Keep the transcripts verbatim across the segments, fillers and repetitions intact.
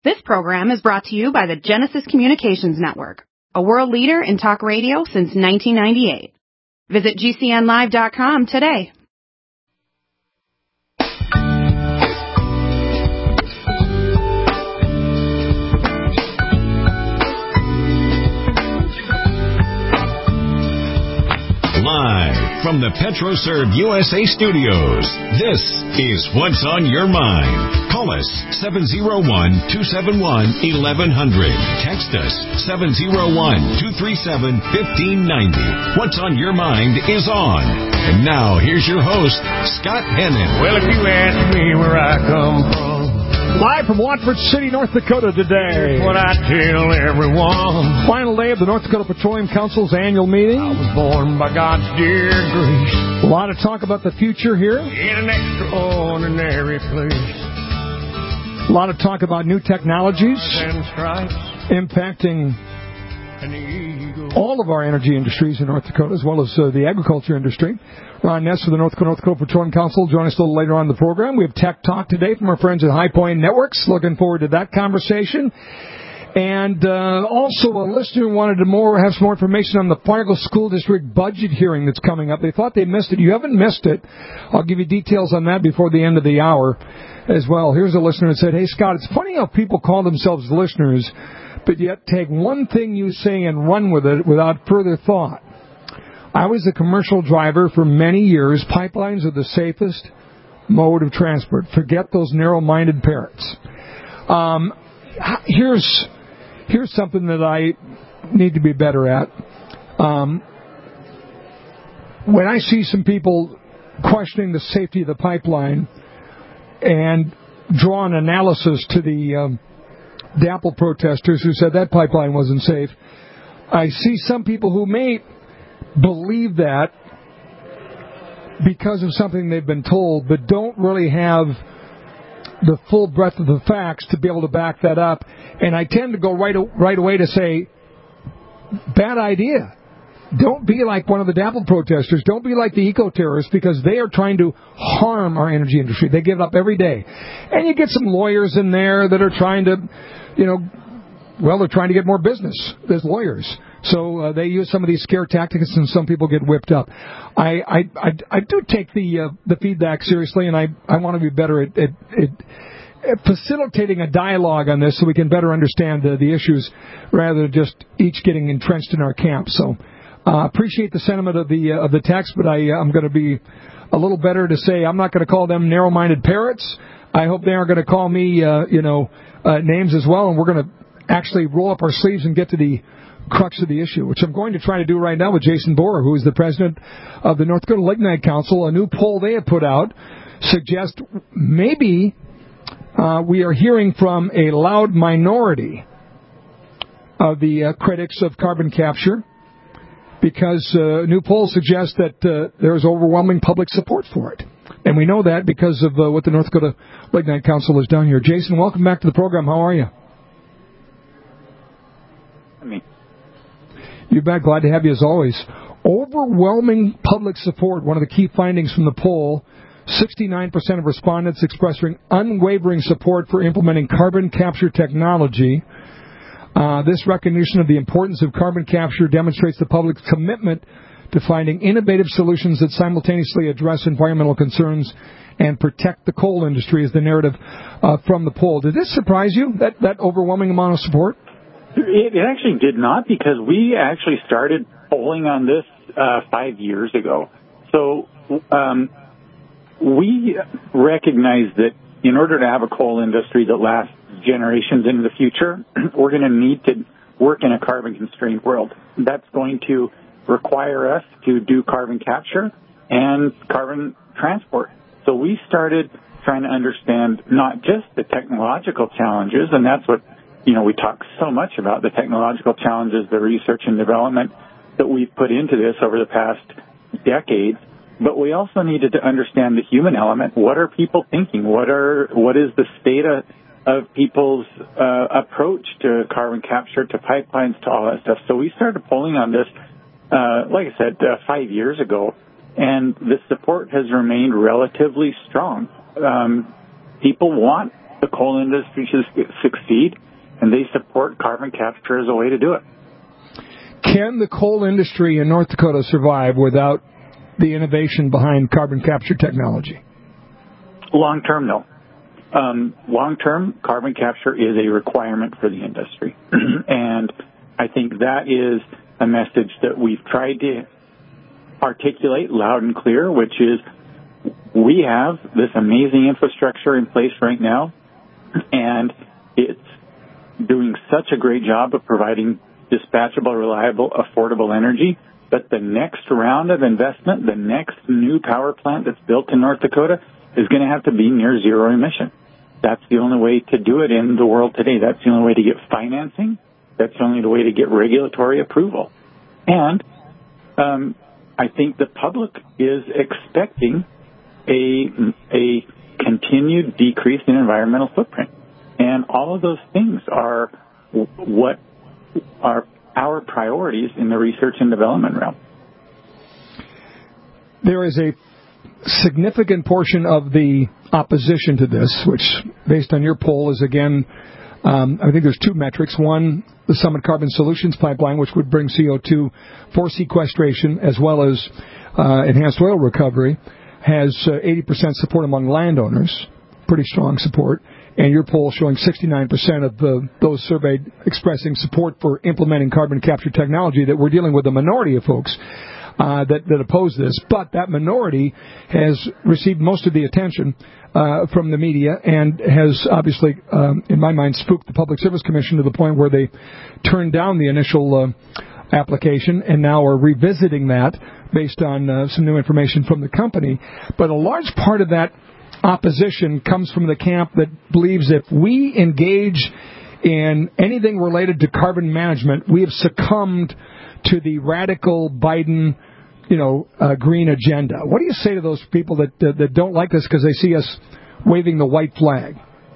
This program is brought to you by the Genesis Communications Network, a world leader in talk radio since nineteen ninety-eight. Visit G C N live dot com today. Live from the PetroServe U S A studios, this is What's on Your Mind. Call us seven oh one, two seven one, eleven hundred. Text us seven oh one, two three seven, one five nine oh. What's on Your Mind is on. And now, here's your host, Scott Hennon. Well, if you ask me where I come from, live from Watford City, North Dakota today. Here's what I tell everyone. Final day of the North Dakota Petroleum Council's annual meeting. I was born by God's dear grace. A lot of talk about the future here. In an extraordinary place. A lot of talk about new technologies And stripes. Impacting all of our energy industries in North Dakota, as well as uh, the agriculture industry. Ron Ness of the North Dakota, North Dakota Petroleum Council join us a little later on in the program. We have Tech Talk today from our friends at High Point Networks. Looking forward to that conversation. And uh, also a listener wanted to more have some more information on the Fargo School District budget hearing that's coming up. They thought they missed it. You haven't missed it. I'll give you details on that before the end of the hour as well. Here's a listener that said, hey, Scott, it's funny how people call themselves listeners, but yet take one thing you say and run with it without further thought. I was a commercial driver for many years. Pipelines are the safest mode of transport. Forget those narrow-minded parrots. Um, here's here's something that I need to be better at. Um, when I see some people questioning the safety of the pipeline and draw an analysis to the um, DAPL protesters who said that pipeline wasn't safe, I see some people who may believe that because of something they've been told, but don't really have the full breadth of the facts to be able to back that up. And I tend to go right, right away to say, bad idea. Don't be like one of the DAPL protesters. Don't be like the eco-terrorists, because they are trying to harm our energy industry. They give it up every day. And you get some lawyers in there that are trying to, you know, well, they're trying to get more business. There's lawyers. So uh, they use some of these scare tactics, and some people get whipped up. I I, I, I do take the uh, the feedback seriously, and I, I want to be better at, at, at facilitating a dialogue on this so we can better understand uh, the issues rather than just each getting entrenched in our camp. So uh, appreciate the sentiment of the uh, of the text, but I, I'm going to be a little better to say I'm not going to call them narrow-minded parrots. I hope they aren't going to call me, uh, you know, uh, names as well, and we're going to actually roll up our sleeves and get to the crux of the issue, which I'm going to try to do right now with Jason Borer, who is the president of the North Dakota Lignite Council. A new poll they have put out suggests maybe uh, we are hearing from a loud minority of the uh, critics of carbon capture, because uh, a new poll suggests that uh, there is overwhelming public support for it. And we know that because of uh, what the North Dakota Lignite Council has done here. Jason, welcome back to the program. How are you? Me. You bet. Glad to have you as always. Overwhelming public support, one of the key findings from the poll. sixty-nine percent of respondents expressing unwavering support for implementing carbon capture technology. Uh, this recognition of the importance of carbon capture demonstrates the public's commitment to finding innovative solutions that simultaneously address environmental concerns and protect the coal industry, is the narrative uh, from the poll. Did this surprise you, that, that overwhelming amount of support? It, it actually did not, because we actually started polling on this uh, five years ago. So um, we recognize that in order to have a coal industry that lasts generations into the future, we're going to need to work in a carbon-constrained world. That's going to require us to do carbon capture and carbon transport. So we started trying to understand not just the technological challenges, and that's what, you know, we talk so much about, the technological challenges, the research and development that we've put into this over the past decades, but we also needed to understand the human element. What are people thinking? What are what is the state of, of people's uh, approach to carbon capture, to pipelines, to all that stuff? So we started polling on this, uh, like I said, uh, five years ago, and the support has remained relatively strong. Um, people want the coal industry should succeed, and they support carbon capture as a way to do it. Can the coal industry in North Dakota survive without the innovation behind carbon capture technology? Long term, no. Um, long term, carbon capture is a requirement for the industry. And I think that is a message that we've tried to articulate loud and clear, which is we have this amazing infrastructure in place right now, and it's doing such a great job of providing dispatchable, reliable, affordable energy. But the next round of investment, the next new power plant that's built in North Dakota is going to have to be near zero emission. That's the only way to do it in the world today. That's the only way to get financing. That's the only way to get regulatory approval. And um, I think the public is expecting a, a continued decrease in environmental footprint. And all of those things are what are our priorities in the research and development realm. There is a significant portion of the opposition to this, which, based on your poll, is again, um, I think there's two metrics. One, the Summit Carbon Solutions Pipeline, which would bring C O two for sequestration as well as uh, enhanced oil recovery, has uh, eighty percent support among landowners, pretty strong support. And your poll showing sixty-nine percent of the, those surveyed expressing support for implementing carbon capture technology, that we're dealing with a minority of folks uh, that, that oppose this. But that minority has received most of the attention uh, from the media and has obviously, um, in my mind, spooked the Public Service Commission to the point where they turned down the initial uh, application and now are revisiting that based on uh, some new information from the company. But a large part of that opposition comes from the camp that believes if we engage in anything related to carbon management, we have succumbed to the radical Biden, you know, uh, green agenda. What do you say to those people that that, that don't like this because they see us waving the white flag?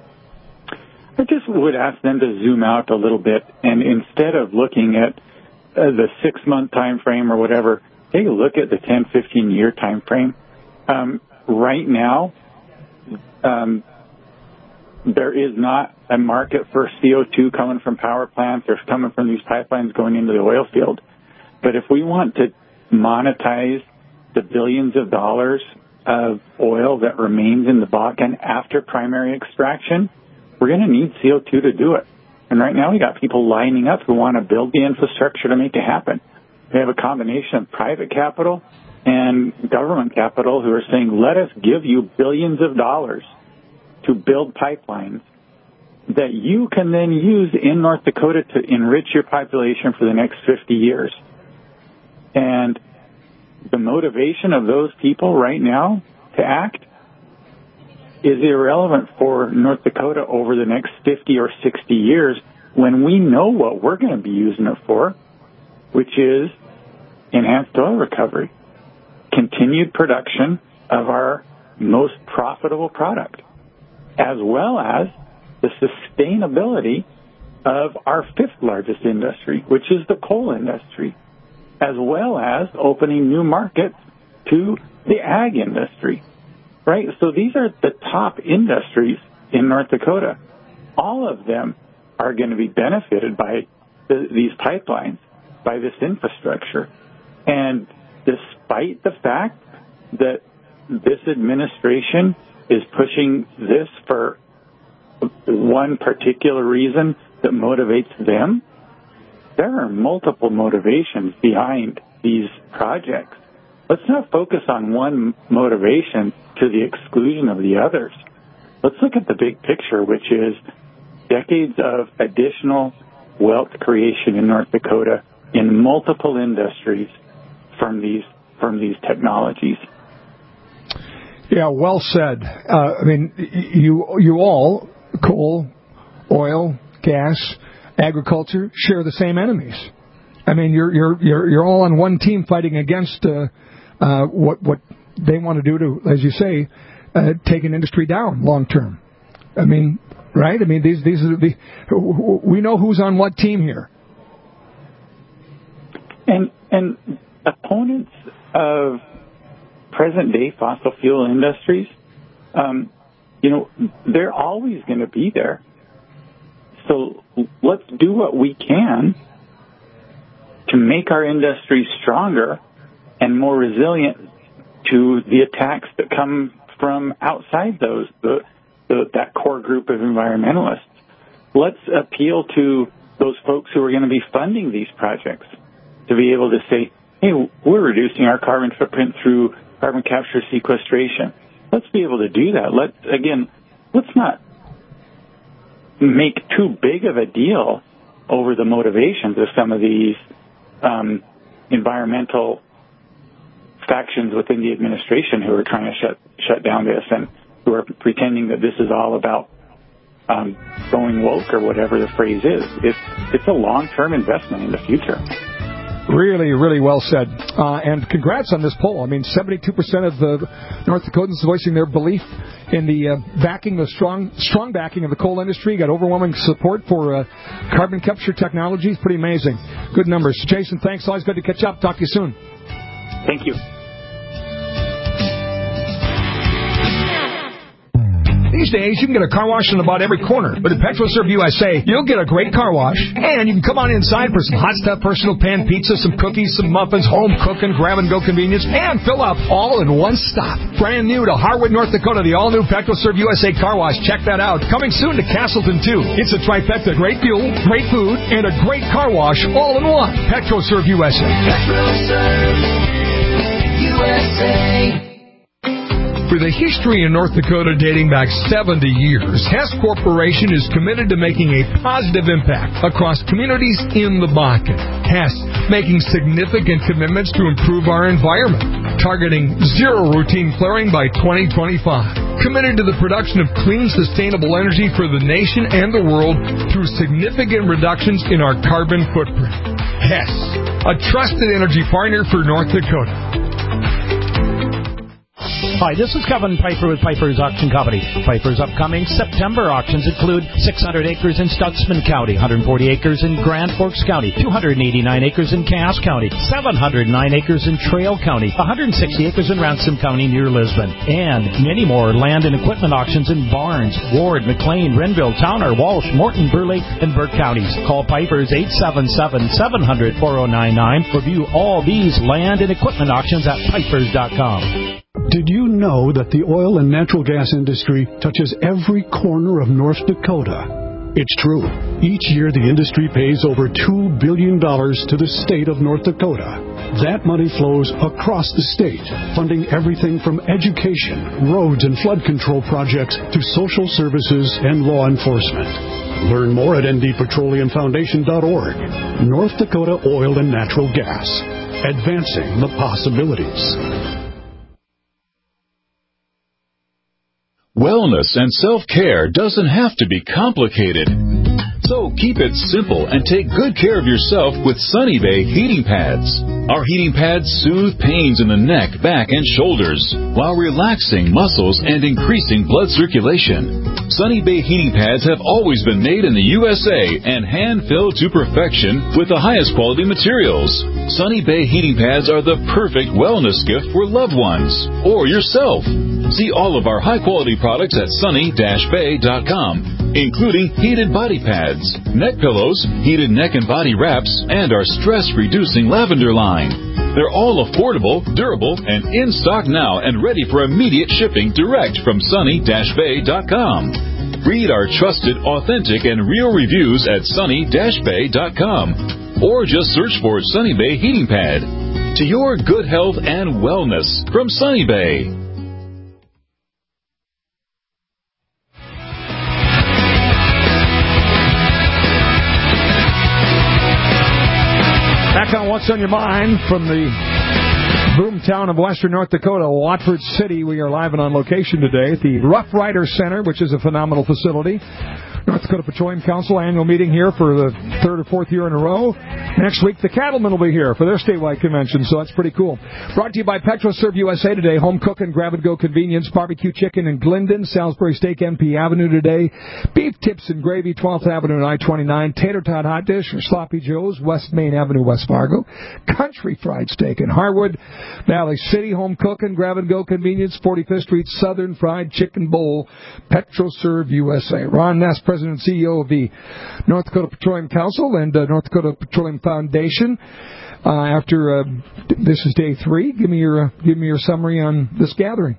I just would ask them to zoom out a little bit, and instead of looking at uh, the six-month time frame or whatever, take a look at the ten, fifteen-year time frame. Um, right now, Um, there is not a market for C O two coming from power plants or coming from these pipelines going into the oil field. But if we want to monetize the billions of dollars of oil that remains in the Bakken after primary extraction, we're going to need C O two to do it. And right now we got people lining up who want to build the infrastructure to make it happen. We have a combination of private capital and government capital who are saying, let us give you billions of dollars to build pipelines that you can then use in North Dakota to enrich your population for the next fifty years. And the motivation of those people right now to act is irrelevant for North Dakota over the next fifty or sixty years when we know what we're going to be using it for, which is enhanced oil recovery, continued production of our most profitable product, as well as the sustainability of our fifth largest industry, which is the coal industry, as well as opening new markets to the ag industry, right? So these are the top industries in North Dakota. All of them are going to be benefited by the, these pipelines, by this infrastructure. And despite the fact that this administration is pushing this for one particular reason that motivates them, there are multiple motivations behind these projects. Let's not focus on one motivation to the exclusion of the others. Let's look at the big picture, which is decades of additional wealth creation in North Dakota in multiple industries from these from these technologies. Yeah, well said. Uh, I mean, you you all, coal, oil, gas, agriculture, share the same enemies. I mean, you're you're you're you're all on one team fighting against uh, uh, what what they want to do to, as you say, uh, take an industry down long term. I mean, right? I mean, these these are the we know who's on what team here. And and opponents of present-day fossil fuel industries, um, you know, they're always going to be there. So let's do what we can to make our industry stronger and more resilient to the attacks that come from outside those, the, the, that core group of environmentalists. Let's appeal to those folks who are going to be funding these projects to be able to say, hey, we're reducing our carbon footprint through carbon capture sequestration. Let's be able to do that. Let's, again, let's not make too big of a deal over the motivations of some of these um, environmental factions within the administration who are trying to shut shut down this and who are pretending that this is all about um, going woke or whatever the phrase is. It's it's a long-term investment in the future. Really, really well said. Uh, and congrats on this poll. I mean, seventy-two percent of the North Dakotans voicing their belief in the uh, backing, the strong strong backing of the coal industry. Got overwhelming support for uh, carbon capture technologies. Pretty amazing. Good numbers. Jason, thanks. Always good to catch up. Talk to you soon. Thank you. These days, you can get a car wash in about every corner. But at PetroServe U S A, you'll get a great car wash. And you can come on inside for some hot stuff, personal pan pizza, some cookies, some muffins, home cooking, grab-and-go convenience, and fill up all in one stop. Brand new to Harwood, North Dakota, the all-new PetroServe U S A car wash. Check that out. Coming soon to Castleton, too. It's a trifecta. Great fuel, great food, and a great car wash all in one. PetroServe U S A. PetroServe U S A. With a history in North Dakota dating back seventy years, Hess Corporation is committed to making a positive impact across communities in the Bakken. Hess making significant commitments to improve our environment, targeting zero routine flaring by twenty twenty-five. Committed to the production of clean, sustainable energy for the nation and the world through significant reductions in our carbon footprint. Hess, a trusted energy partner for North Dakota. Hi, this is Kevin Piper with Piper's Auction Company. Piper's upcoming September auctions include six hundred acres in Stutsman County, one hundred forty acres in Grand Forks County, two hundred eighty-nine acres in Cass County, seven hundred nine acres in Trail County, one hundred sixty acres in Ransom County near Lisbon, and many more land and equipment auctions in Barnes, Ward, McLean, Renville, Towner, Walsh, Morton, Burley, and Burke counties. Call Piper's eight seven seven, seven hundred, four oh nine nine or view all these land and equipment auctions at pipers dot com. Did you know that the oil and natural gas industry touches every corner of North Dakota? It's true. Each year, the industry pays over two billion dollars to the state of North Dakota. That money flows across the state, funding everything from education, roads and flood control projects to social services and law enforcement. Learn more at N D Petroleum Foundation dot org. North Dakota Oil and Natural Gas. Advancing the possibilities. Wellness and self-care doesn't have to be complicated. So keep it simple and take good care of yourself with Sunny Bay heating pads. Our heating pads soothe pains in the neck, back, and shoulders while relaxing muscles and increasing blood circulation. Sunny Bay heating pads have always been made in the U S A and hand-filled to perfection with the highest quality materials. Sunny Bay heating pads are the perfect wellness gift for loved ones or yourself. See all of our high-quality products at sunny dash bay dot com, including heated body pads, neck pillows, heated neck and body wraps, and our stress-reducing lavender line. They're all affordable, durable, and in stock now and ready for immediate shipping direct from sunny dash bay dot com. Read our trusted, authentic, and real reviews at sunny dash bay dot com or just search for Sunny Bay Heating Pad. To your good health and wellness from Sunny Bay. Back on What's on Your Mind from the boomtown of western North Dakota, Watford City. We are live and on location today at the Rough Rider Center, which is a phenomenal facility. North Dakota Petroleum Council annual meeting here for the third or fourth year in a row. Next week, the Cattlemen will be here for their statewide convention, so that's pretty cool. Brought to you by PetroServe U S A today. Home cooking, grab-and-go convenience, barbecue chicken in Glendon, Salisbury Steak, M P Avenue today. Beef tips and gravy, twelfth Avenue and I twenty-nine. Tater tot hot dish or Sloppy Joe's, West Main Avenue, West Fargo. Country fried steak in Harwood. Valley City, home cooking, grab-and-go convenience, forty-fifth Street, Southern Fried Chicken Bowl, PetroServe U S A. Ron Ness, President and C E O of the North Dakota Petroleum Council and uh, North Dakota Petroleum Foundation. Uh, after uh, this is day three, give me your uh, give me your summary on this gathering.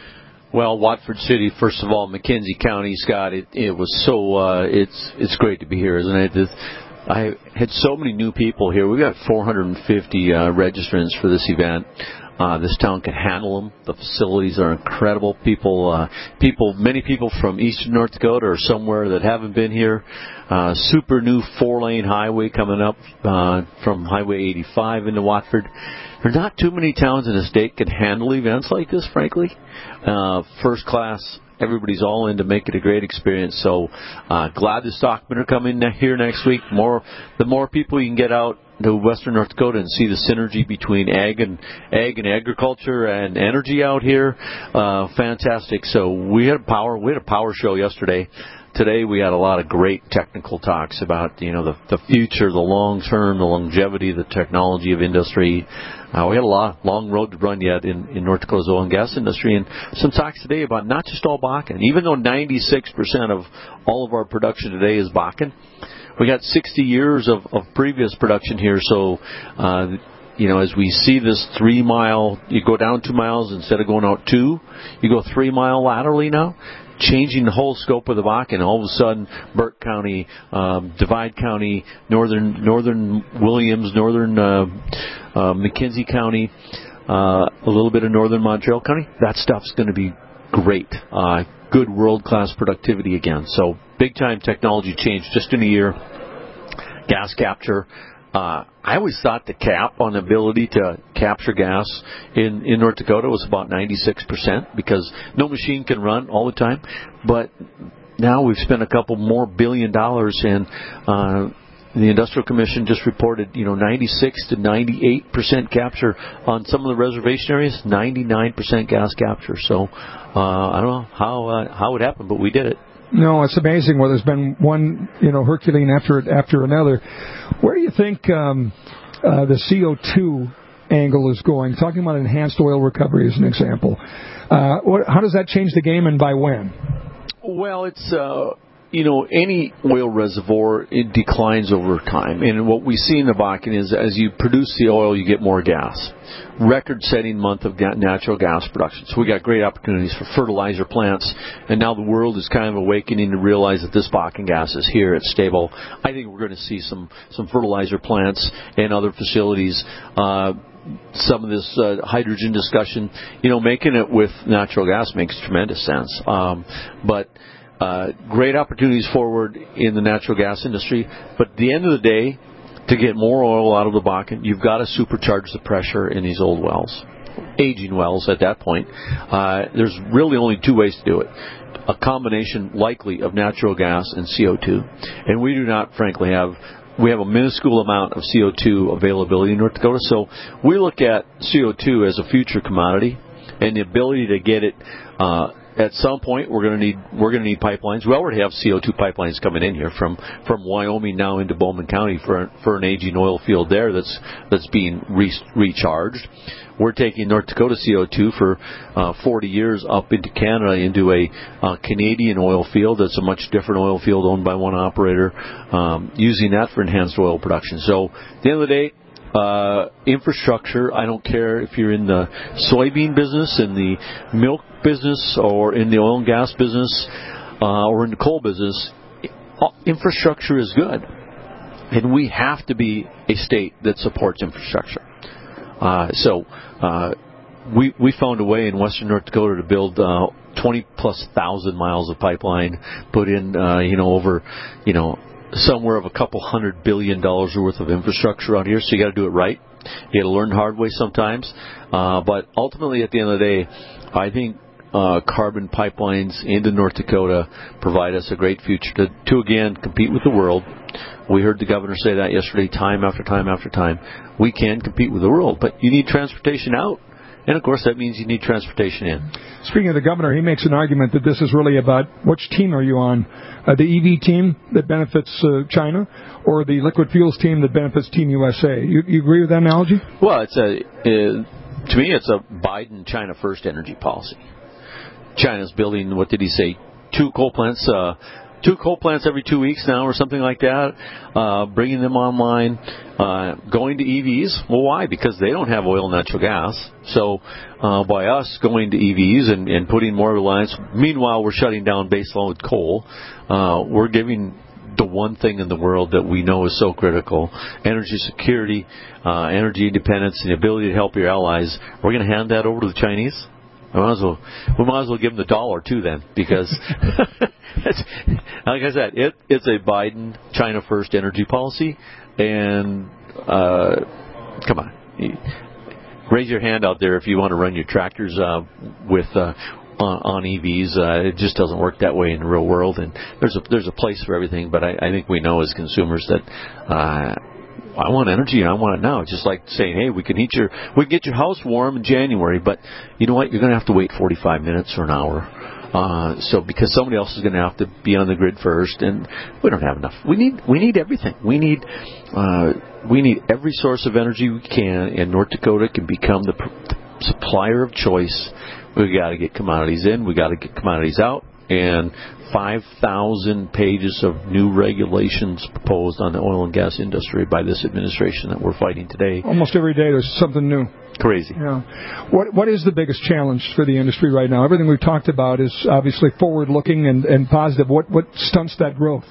Well, Watford City, first of all, McKenzie County, Scott. It, it was so uh, it's it's great to be here, isn't it? This, I had so many new people here. We got four hundred fifty uh, registrants for this event. Uh, this town can handle them. The facilities are incredible. People, uh, people, many people from eastern North Dakota or somewhere that haven't been here. Uh, super new four-lane highway coming up uh, from Highway eighty-five into Watford. There are not too many towns in the state can handle events like this, frankly. Uh, first class. Everybody's all in to make it a great experience. So uh, glad the stockmen are coming here next week. More, the more people you can get out to western North Dakota and see the synergy between ag and ag and agriculture and energy out here. Uh, fantastic. So we had a power we had a power show yesterday. Today we had a lot of great technical talks about, you know, the, the future, the long term, the longevity, the technology of industry. Uh, we had a lot, long road to run yet in, in North Dakota's oil and gas industry, and some talks today about not just all Bakken. Even though ninety-six percent of all of our production today is Bakken, we got sixty years of, of previous production here. So, uh, you know, as we see this three mile, you go down two miles instead of going out two, you go three mile laterally now. Changing the whole scope of the Bakken. All of a sudden, Burke County, um, Divide County, northern northern Williams, northern uh, uh, McKenzie County, uh, a little bit of northern Montreal County. That stuff's going to be great. Uh, good world-class productivity again. So big-time technology change just in a year. Gas capture. Uh, I always thought the cap on the ability to capture gas in, in North Dakota was about ninety-six percent because no machine can run all the time. But now we've spent a couple more billion dollars, and uh, the Industrial Commission just reported, you know, ninety-six to ninety-eight percent capture on some of the reservation areas, ninety-nine percent gas capture. So uh, I don't know how uh, how it happened, but we did it. No, it's amazing where there's been one, you know, Herculean after after another. Where do you think um, uh, the C O two angle is going? Talking about enhanced oil recovery as an example. Uh, what, how does that change the game, and by when? Well, it's, uh, you know, any oil reservoir, it declines over time. And what we see in the Bakken is as you produce the oil, you get more gas. Record-setting month of natural gas production. So we got great opportunities for fertilizer plants, and now the world is kind of awakening to realize that this Bakken gas is here. It's stable. I think we're going to see some, some fertilizer plants and other facilities. Uh, some of this uh, hydrogen discussion, you know, making it with natural gas makes tremendous sense. Um, but uh, great opportunities forward in the natural gas industry. But at the end of the day, to get more oil out of the Bakken, you've got to supercharge the pressure in these old wells, aging wells at that point. Uh, there's really only two ways to do it. A combination, likely, of natural gas and C O two. And we do not, frankly, have... We have a minuscule amount of C O two availability in North Dakota, so we look at C O two as a future commodity, and the ability to get it uh, at some point. We're going to need we're going to need pipelines. We already have C O two pipelines coming in here from, from Wyoming now into Bowman County for for an aging oil field there that's that's being re- recharged. We're taking North Dakota C O two for uh, forty years up into Canada, into a uh, Canadian oil field that's a much different oil field owned by one operator, um, using that for enhanced oil production. So at the end of the day, uh, infrastructure, I don't care if you're in the soybean business, in the milk business, or in the oil and gas business, uh, or in the coal business, infrastructure is good. And we have to be a state that supports infrastructure. Uh, so uh, we we found a way in western North Dakota to build uh, twenty plus thousand miles of pipeline, put in uh, you know over you know somewhere of a couple hundred billion dollars worth of infrastructure out here. So you got to do it right. You got to learn the hard way sometimes. Uh, but ultimately, at the end of the day, I think uh, carbon pipelines into North Dakota provide us a great future to, to, again, compete with the world. We heard the governor say that yesterday time after time after time. We can compete with the world, but you need transportation out. And, of course, that means you need transportation in. Speaking of the governor, he makes an argument that this is really about which team are you on, uh, the E V team that benefits uh, China or the liquid fuels team that benefits Team U S A. You, you agree with that analogy? Well, it's a uh, to me, it's a Biden China first energy policy. China's building, what did he say, two coal plants, uh, two coal plants every two weeks now or something like that, uh, bringing them online, uh, going to E Vs. Well, why? Because they don't have oil and natural gas. So uh, by us going to E Vs and, and putting more reliance, meanwhile we're shutting down baseload coal, uh, we're giving the one thing in the world that we know is so critical, energy security, uh, energy independence, and the ability to help your allies. We're going to hand that over to the Chinese? We might as well, we might as well give them the dollar, too, then, because, it's, like I said, it, it's a Biden China first energy policy, and uh, come on, raise your hand out there if you want to run your tractors uh, with uh, on, on E Vs. Uh, it just doesn't work that way in the real world, and there's a there's a place for everything, but I, I think we know as consumers that uh, I want energy and I want it now. It's just like saying, hey, we can heat your, we can get your house warm in January, but you know what? You're going to have to wait forty-five minutes or an hour. Uh, so because somebody else is going to have to be on the grid first, and we don't have enough. We need, we need everything. We need, uh, we need every source of energy we can, and North Dakota can become the, the supplier of choice. We got to get commodities in. We got to get commodities out. And five thousand pages of new regulations proposed on the oil and gas industry by this administration that we're fighting today. Almost every day there's something new. Crazy. Yeah. What What is the biggest challenge for the industry right now? Everything we've talked about is obviously forward-looking and, and positive. What What stunts that growth?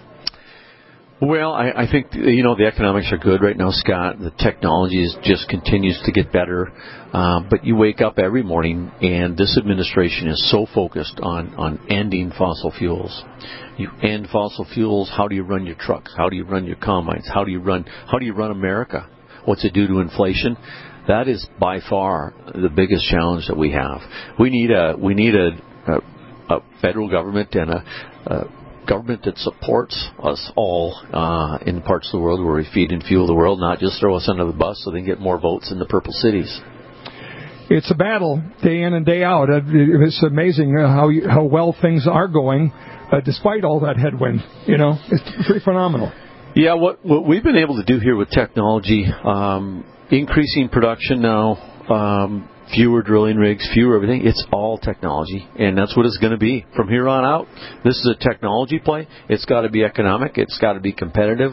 Well, I, I think, you know, the economics are good right now, Scott. The technology is just continues to get better. Uh, but you wake up every morning, and this administration is so focused on, on ending fossil fuels. You end fossil fuels, how do you run your trucks? How do you run your combines? How do you run, how do you run America? What's it do to inflation? That is by far the biggest challenge that we have. We need a, we need a, a, a federal government and a, a government that supports us all uh, in parts of the world where we feed and fuel the world, not just throw us under the bus so they can get more votes in the purple cities. It's a battle day in and day out. It's amazing how you, how well things are going uh, despite all that headwind. You know, it's pretty phenomenal. Yeah, what, what we've been able to do here with technology, um, increasing production now, um, fewer drilling rigs, fewer everything. It's all technology, and that's what it's going to be from here on out. This is a technology play. It's got to be economic. It's got to be competitive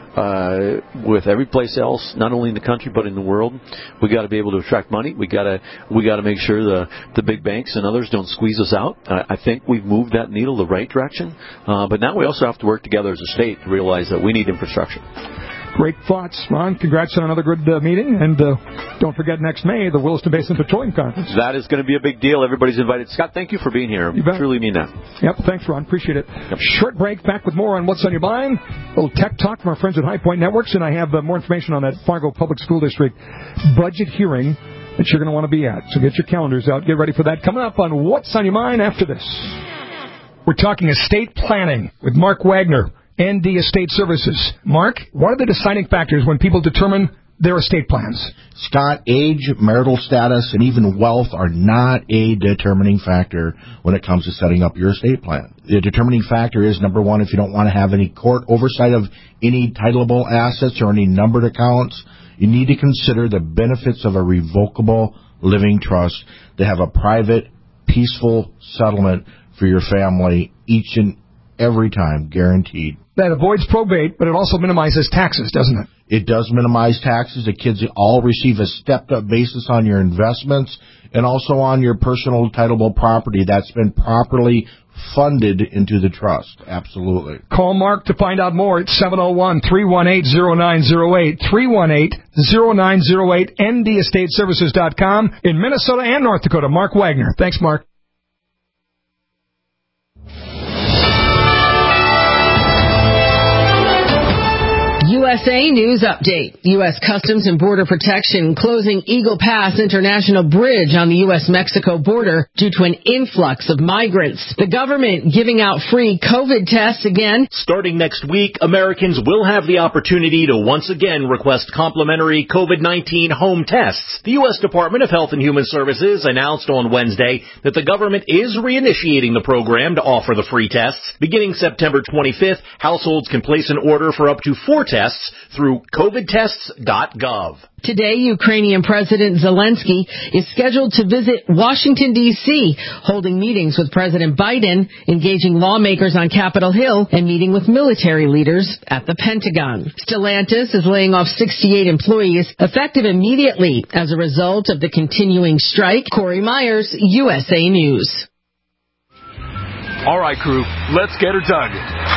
uh, with every place else, not only in the country but in the world. We got to be able to attract money. We got to we got to make sure the the big banks and others don't squeeze us out. I, I think we've moved that needle the right direction, uh, but now we also have to work together as a state to realize that we need infrastructure. Great thoughts, Ron. Congrats on another good uh, meeting. And uh, don't forget next May, the Williston Basin Petroleum Conference. That is going to be a big deal. Everybody's invited. Scott, thank you for being here. You bet. I truly mean that. Yep, thanks, Ron. Appreciate it. Yep. Short break. Back with more on What's on Your Mind. A little tech talk from our friends at High Point Networks. And I have uh, more information on that Fargo Public School District budget hearing that you're going to want to be at. So get your calendars out. Get ready for that. Coming up on What's on Your Mind after this. We're talking estate planning with Mark Wagner, N D Estate Services. Mark, what are the deciding factors when people determine their estate plans? Scott, age, marital status, and even wealth are not a determining factor when it comes to setting up your estate plan. The determining factor is, number one, if you don't want to have any court oversight of any titleable assets or any numbered accounts, you need to consider the benefits of a revocable living trust to have a private, peaceful settlement for your family each and every time, guaranteed. That avoids probate, but it also minimizes taxes, doesn't it? It does minimize taxes. The kids all receive a stepped-up basis on your investments and also on your personal titleable property that's been properly funded into the trust. Absolutely. Call Mark to find out more at seven oh one, three one eight, oh nine oh eight, three one eight, oh nine oh eight, N D estate services dot com. In Minnesota and North Dakota, Mark Wagner. Thanks, Mark. U S S A News Update. U S Customs and Border Protection closing Eagle Pass International Bridge on the U S Mexico border due to an influx of migrants. The government giving out free COVID tests again. Starting next week, Americans will have the opportunity to once again request complimentary COVID nineteen home tests. The U S Department of Health and Human Services announced on Wednesday that the government is reinitiating the program to offer the free tests. Beginning September twenty-fifth, households can place an order for up to four tests through covid tests dot gov. Today, Ukrainian President Zelensky is scheduled to visit Washington, D C, holding meetings with President Biden, engaging lawmakers on Capitol Hill, and meeting with military leaders at the Pentagon. Stellantis is laying off sixty-eight employees, effective immediately as a result of the continuing strike. Corey Myers, U S A News. All right, crew, let's get her dug.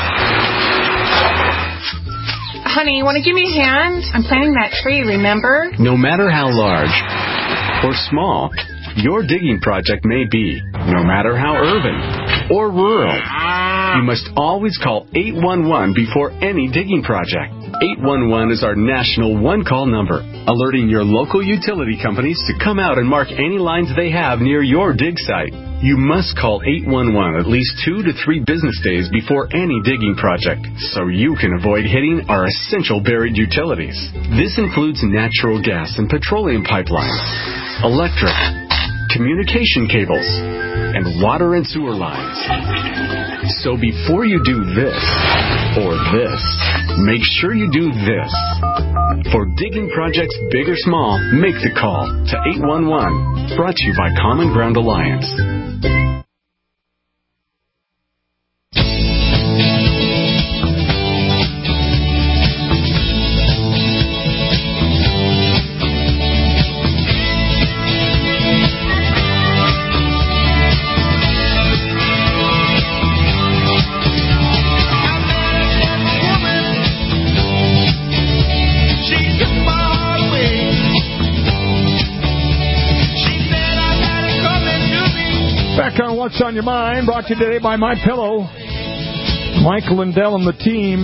Honey, you want to give me a hand? I'm planting that tree, remember? No matter how large or small your digging project may be, no matter how urban or rural, you must always call eight one one before any digging project. eight one one is our national one-call number, alerting your local utility companies to come out and mark any lines they have near your dig site. You must call eight one one at least two to three business days before any digging project, so you can avoid hitting our essential buried utilities. This includes natural gas and petroleum pipelines, electric, communication cables, and water and sewer lines. So before you do this or this, make sure you do this. For digging projects big or small, make the call to eight one one. Brought to you by Common Ground Alliance. What's on Your Mind, brought to you today by MyPillow. Mike Lindell and the team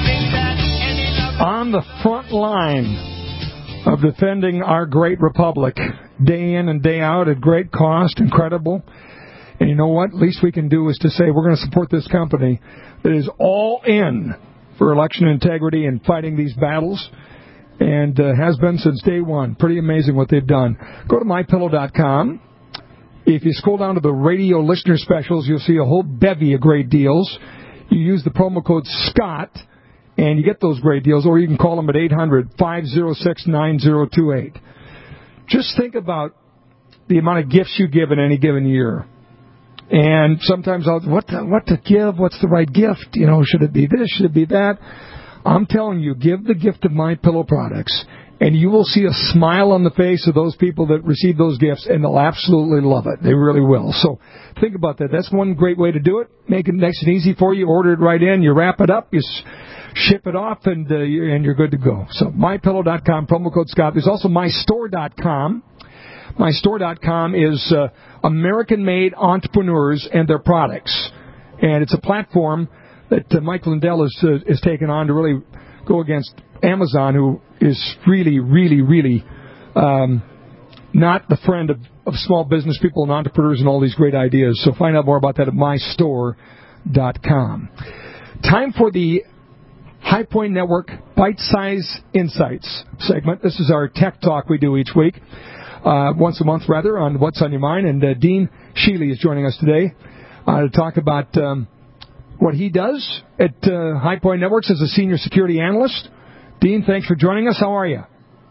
on the front line of defending our great republic, day in and day out at great cost, incredible. And you know what? Least we can do is to say we're going to support this company that is all in for election integrity and fighting these battles, and uh, has been since day one. Pretty amazing what they've done. Go to my pillow dot com. If you scroll down to the radio listener specials, you'll see a whole bevy of great deals. You use the promo code SCOTT, and you get those great deals, or you can call them at eight hundred, five oh six, nine oh two eight. Just think about the amount of gifts you give in any given year. And sometimes I'll, what to, what to give? What's the right gift? You know, should it be this? Should it be that? I'm telling you, give the gift of MyPillow products, and you will see a smile on the face of those people that receive those gifts, and they'll absolutely love it. They really will. So think about that. That's one great way to do it. Make it nice and easy for you. Order it right in. You wrap it up. You ship it off, and uh, you're, and you're good to go. So my pillow dot com, promo code Scott. There's also my store dot com. my store dot com is uh, American-made entrepreneurs and their products. And it's a platform that uh, Mike Lindell has, uh, has taken on to really go against Amazon, who is really, really, really um, not the friend of, of small business people and entrepreneurs and all these great ideas. So find out more about that at my store dot com. Time for the High Point Network Bite-Size Insights segment. This is our tech talk we do each week, uh, once a month rather, on What's on Your Mind. And uh, Dean Shealy is joining us today uh, to talk about um, what he does at uh, High Point Networks as a senior security analyst. Dean, thanks for joining us. How are you?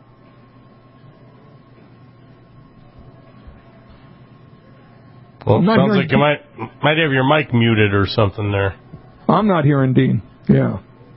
Well, it sounds like you might, might have your mic muted or something there. I'm not hearing Dean. Yeah.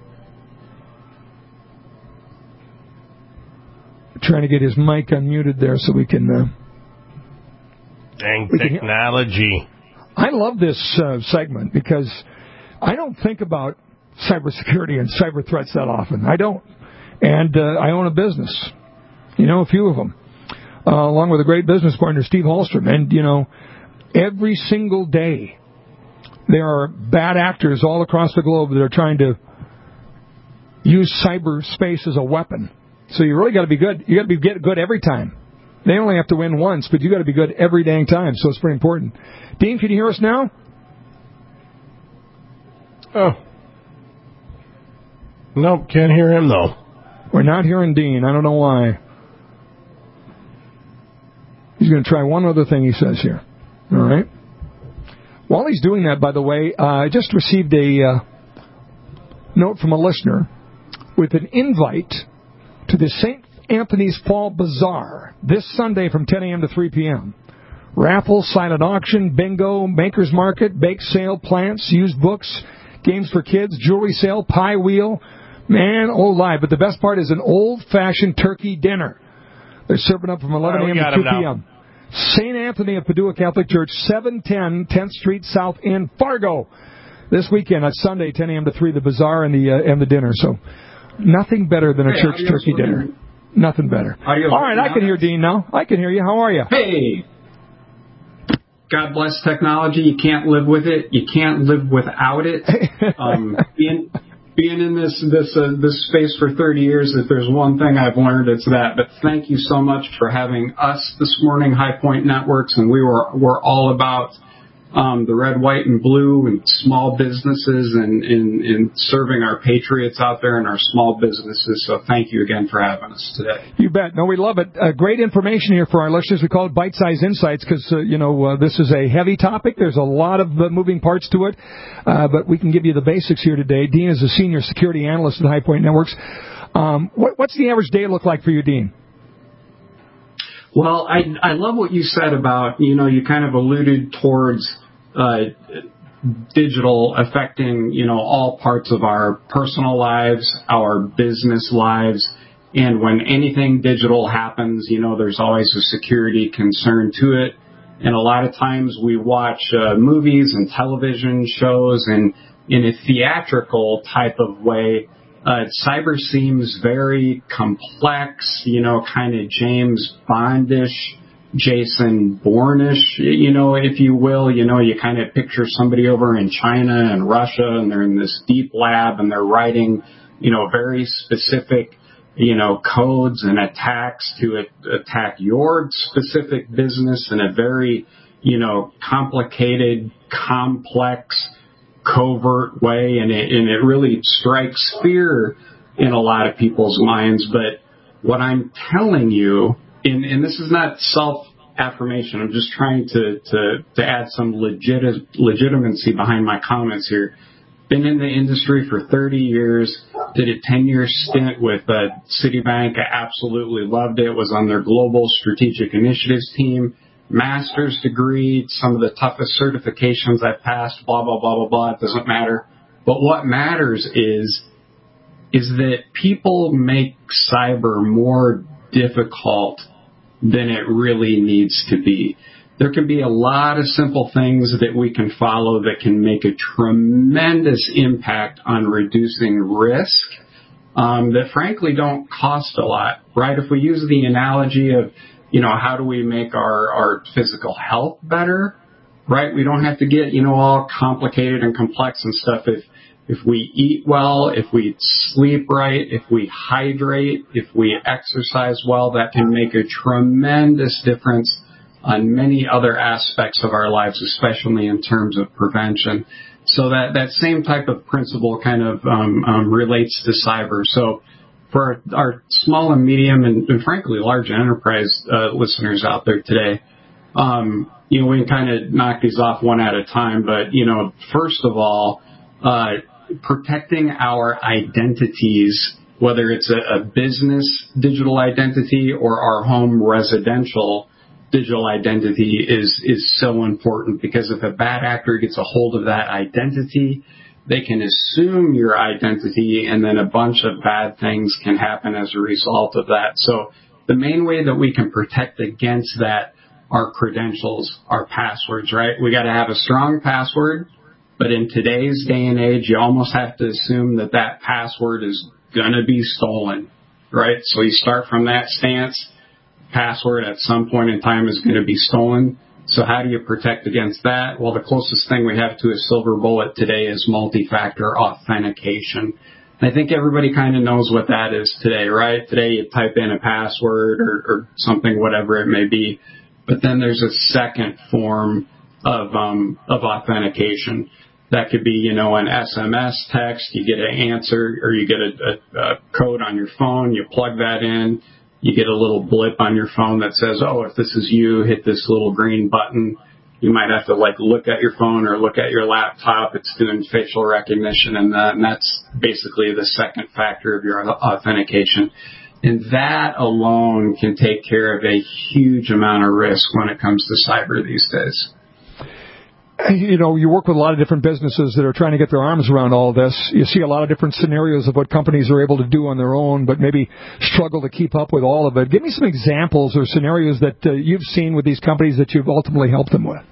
Trying to get his mic unmuted there so we can... Uh, Dang we technology. Can, I love this uh, segment because I don't think about cybersecurity and cyber threats that often. I don't. And uh, I own a business, you know, a few of them, uh, along with a great business partner, Steve Hallstrom. And, you know, every single day there are bad actors all across the globe that are trying to use cyberspace as a weapon. So you really got to be good. You got to be get good every time. They only have to win once, but you got to be good every dang time. So it's pretty important. Dean, can you hear us now? Oh. Nope, can't hear him, though. We're not hearing Dean. I don't know why. He's going to try one other thing he says here. All right. While he's doing that, by the way, uh, I just received a uh, note from a listener with an invite to the Saint Anthony's Fall Bazaar this Sunday from ten a.m. to three p.m. Raffle, silent auction, bingo, maker's market, bake sale, plants, used books, games for kids, jewelry sale, pie wheel. Man, oh, live. But the best part is an old-fashioned turkey dinner. They're serving up from eleven a.m. to two p.m. Saint Anthony of Padua Catholic Church, seven ten tenth Street South in Fargo. This weekend, on Sunday, ten a.m. to three, the bazaar and the uh, and the dinner. So nothing better than a hey, church turkey dinner. Nothing better. Adios. All right, I can hear Dean now. I can hear you. How are you? Hey. God bless technology. You can't live with it. You can't live without it. Um, being being in this this uh, this space for thirty years, if there's one thing I've learned, it's that. But thank you so much for having us this morning, High Point Networks, and we were we're all about um, the red, white, and blue, and small businesses, and, and, and serving our patriots out there and our small businesses. So thank you again for having us today. You bet. No, we love it. Uh, great information here for our listeners. We call it Bite-Size Insights because, uh, you know, uh, this is a heavy topic. There's a lot of uh, moving parts to it, uh, but we can give you the basics here today. Dean is a senior security analyst at High Point Networks. Um, what, what's the average day look like for you, Dean? Well, I I love what you said about, you know, you kind of alluded towards uh, digital affecting, you know, all parts of our personal lives, our business lives. And when anything digital happens, you know, there's always a security concern to it. And a lot of times we watch uh, movies and television shows, and in a theatrical type of way, Uh, cyber seems very complex, you know, kind of James Bondish, Jason Bourne-ish, you know, if you will. You know, you kind of picture somebody over in China and Russia, and they're in this deep lab, and they're writing, you know, very specific, you know, codes and attacks to a- attack your specific business in a very, you know, complicated, complex, covert way, and it, and it really strikes fear in a lot of people's minds. But what I'm telling you, and, and this is not self-affirmation, I'm just trying to, to, to add some legit, legitimacy behind my comments here. Been in the industry for thirty years, did a ten-year stint with uh, Citibank. I absolutely loved it, was on their Global Strategic Initiatives team. Master's degree, some of the toughest certifications I've passed, blah, blah, blah, blah, blah. It doesn't matter. But what matters is, is that people make cyber more difficult than it really needs to be. There can be a lot of simple things that we can follow that can make a tremendous impact on reducing risk, um, that frankly don't cost a lot, right? If we use the analogy of, you know, how do we make our, our physical health better, right? We don't have to get, you know, all complicated and complex and stuff. If, if we eat well, if we sleep right, if we hydrate, if we exercise well, that can make a tremendous difference on many other aspects of our lives, especially in terms of prevention. So that, that same type of principle kind of um, um, relates to cyber. So for our, our small and medium and, and frankly large enterprise uh, listeners out there today, um, you know, we can kind of knock these off one at a time. But, you know, first of all, uh, protecting our identities, whether it's a, a business digital identity or our home residential digital identity, is, is so important, because if a bad actor gets a hold of that identity, they can assume your identity, and then a bunch of bad things can happen as a result of that. So the main way that we can protect against that are credentials, are passwords, right? We got to have a strong password, but in today's day and age, you almost have to assume that that password is going to be stolen, right? So you start from that stance. Password at some point in time is going to be stolen. So how do you protect against that? Well, the closest thing we have to a silver bullet today is multi-factor authentication. I think everybody kind of knows what that is today, right? Today you type in a password or, or something, whatever it may be. But then there's a second form of um, of authentication. That could be, you know, an S M S text. You get an answer, or you get a, a, a code on your phone. You plug that in. You get a little blip on your phone that says, "Oh, if this is you, hit this little green button." You might have to like look at your phone or look at your laptop. It's doing facial recognition, and that, and that's basically the second factor of your authentication. And that alone can take care of a huge amount of risk when it comes to cyber these days. You know, you work with a lot of different businesses that are trying to get their arms around all this. You see a lot of different scenarios of what companies are able to do on their own, but maybe struggle to keep up with all of it. Give me some examples or scenarios that uh, you've seen with these companies that you've ultimately helped them with.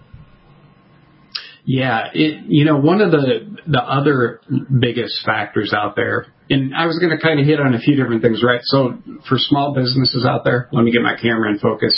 Yeah, it, you know, one of the the other biggest factors out there, and I was going to kind of hit on a few different things, right? So for small businesses out there, let me get my camera in focus.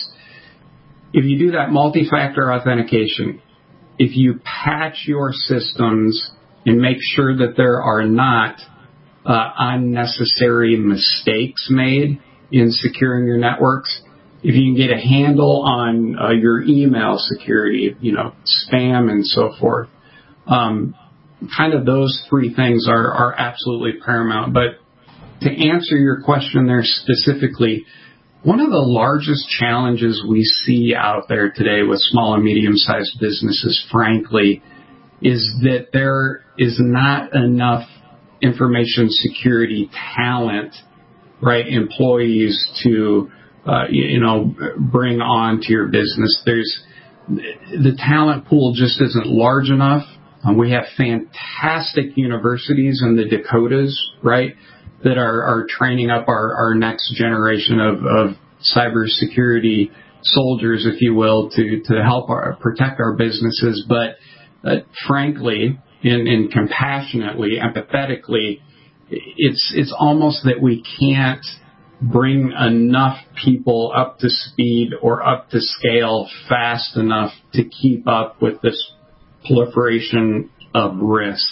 If you do that multi-factor authentication, if you patch your systems and make sure that there are not uh, unnecessary mistakes made in securing your networks, if you can get a handle on uh, your email security, you know, spam and so forth, um, kind of those three things are, are absolutely paramount. But to answer your question there specifically, one of the largest challenges we see out there today with small and medium-sized businesses, frankly, is that there is not enough information security talent, right, employees to, uh, you know, bring on to your business. There's the talent pool just isn't large enough. Um, we have fantastic universities in the Dakotas, right, that are, are training up our, our next generation of, of cybersecurity soldiers, if you will, to, to help our, protect our businesses. But uh, frankly, and, and compassionately, empathetically, it's it's almost that we can't bring enough people up to speed or up to scale fast enough to keep up with this proliferation of risk.